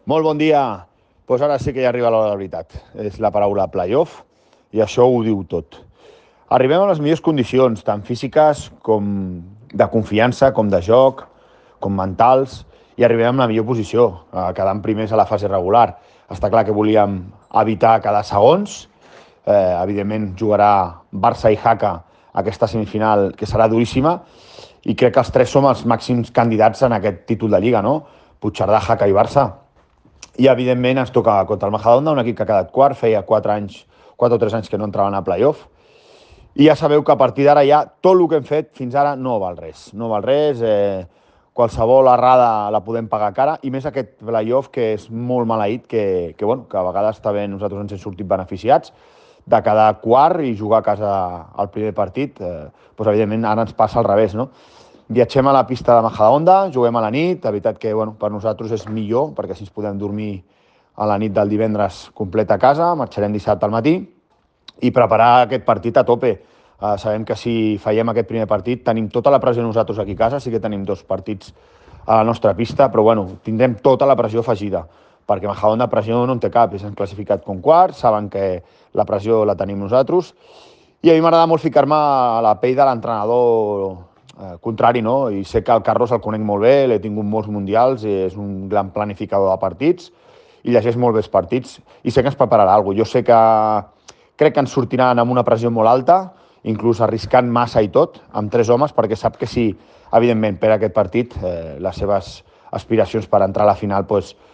Molt bon dia. Doncs ara sí que ja arriba l'hora de la veritat. És la paraula playoff i això ho diu tot. Arribem a les millors condicions, tant físiques com de confiança, com de joc, com mentals, i arribem en la millor posició, quedant primers a la fase regular. Està clar que volíem evitar cada segons. Evidentment jugarà Barça i Jaca aquesta semifinal, que serà duríssima, i crec que els tres som els màxims candidats en aquest títol de Lliga, no? Puigcerdà, Jaca i Barça. I, evidentment, ens toca contra el Majadahonda, un equip que ha quedat quart, feia 4 o 3 anys que no entraven a playoff. I ja sabeu que a partir d'ara ja tot el que hem fet fins ara no val res. No val res, qualsevol errada la podem pagar cara, i més aquest playoff que és molt maleït, que a vegades també nosaltres ens hem sortit beneficiats de quedar quart i jugar a casa el primer partit. Doncs, evidentment, ara ens passa al revés, no? Viatgem a la pista de Majadahonda, juguem a la nit, la veritat que per nosaltres és millor, perquè així ens podem dormir a la nit del divendres complet a casa, marxarem dissabte al matí i preparar aquest partit a tope. Sabem que si fallem aquest primer partit tenim tota la pressió nosaltres aquí a casa, sí que tenim 2 partits a la nostra pista, però tindrem tota la pressió afegida, perquè Majadahonda pressió no en té cap, és classificat com quart, saben que la pressió la tenim nosaltres, i a mi m'agrada molt ficar-me a la pell de l'entrenador contrari, no? I sé que el Carlos el conec molt bé, l'he tingut molts mundials, és un gran planificador de partits i llegeix molt bé els partits i sé que ens prepararà alguna cosa. Jo sé que crec que ens sortiran amb una pressió molt alta, inclús arriscant massa i tot, amb 3 homes, perquè sap que si, evidentment, per aquest partit, les seves aspiracions per entrar a la final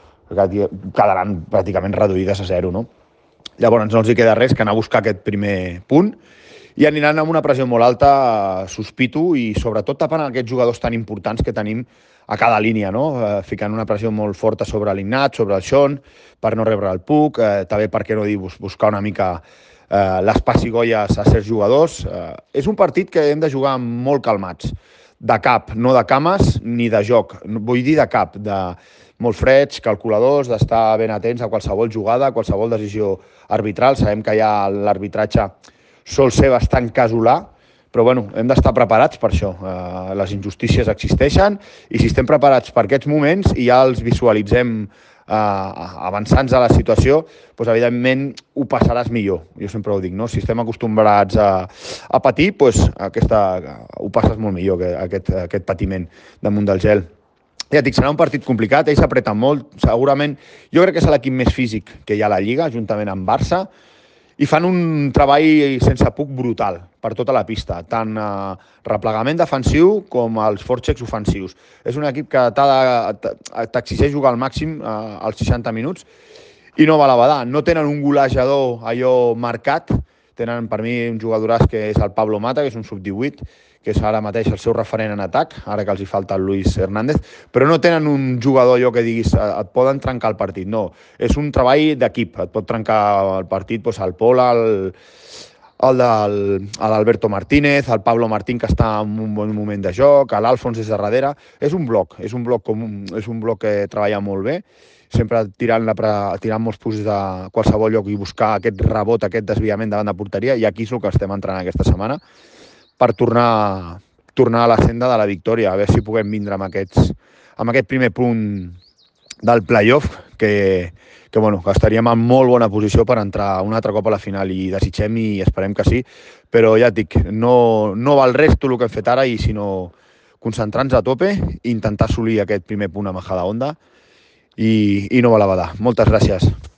quedaran pràcticament reduïdes a 0, no? Llavors no els hi queda res que anar a buscar aquest primer punt i aniran amb una pressió molt alta, sospito, i sobretot tapant aquests jugadors tan importants que tenim a cada línia, no? Ficant una pressió molt forta sobre l'Ignat, sobre el Sean, per no rebre el puck, també, per què no dir, buscar una mica les pessigolles a certs jugadors. És un partit que hem de jugar molt calmats, de cap, no de cames ni de joc, vull dir de cap, de molt freds, calculadors, d'estar ben atents a qualsevol jugada, a qualsevol decisió arbitral. Sabem que ja l'arbitratge sol ser bastant casolà, però hem d'estar preparats per això. Les injustícies existeixen i si estem preparats per aquests moments i ja els visualitzem avançants a la situació, doncs evidentment ho passaràs millor. Jo sempre ho dic, no? Si estem acostumbrats a patir, doncs ho passes molt millor, aquest patiment damunt del gel. Ja et dic, serà un partit complicat, ells apreten molt, segurament. Jo crec que és l'equip més físic que hi ha a la Lliga, juntament amb Barça, i fan un treball sense puc brutal per tota la pista, tant replegament defensiu com els forechecks ofensius. És un equip que t'exigeix jugar al màxim als 60 minuts i no va a la badar. No tenen un golejador allò marcat, tenen per mi un jugadoràs que és el Pablo Mata, que és un sub-18, que és ara mateix el seu referent en atac, ara que els hi falta el Luis Hernández, però no tenen un jugador allò que diguis et poden trencar el partit, no. És un treball d'equip, et pot trencar el partit el Pol, l'Alberto Martínez, el Pablo Martín, que està en un bon moment de joc, l'Alfons des de darrere. És un bloc que treballa molt bé, sempre tirant molts punts de qualsevol lloc i buscar aquest rebot, aquest desviament davant de porteria, i aquí és el que estem entrenant aquesta setmana per tornar a la senda de la victòria, a veure si puguem vindre amb aquest primer punt del playoff, que estaríem en molt bona posició per entrar un altre cop a la final, i desitgem i esperem que sí, però ja et dic, no val res tot el que hem fet ara, i sinó concentrar-nos a tope i intentar assolir aquest primer punt a Majadahonda i no va a la badar. Moltes gràcies.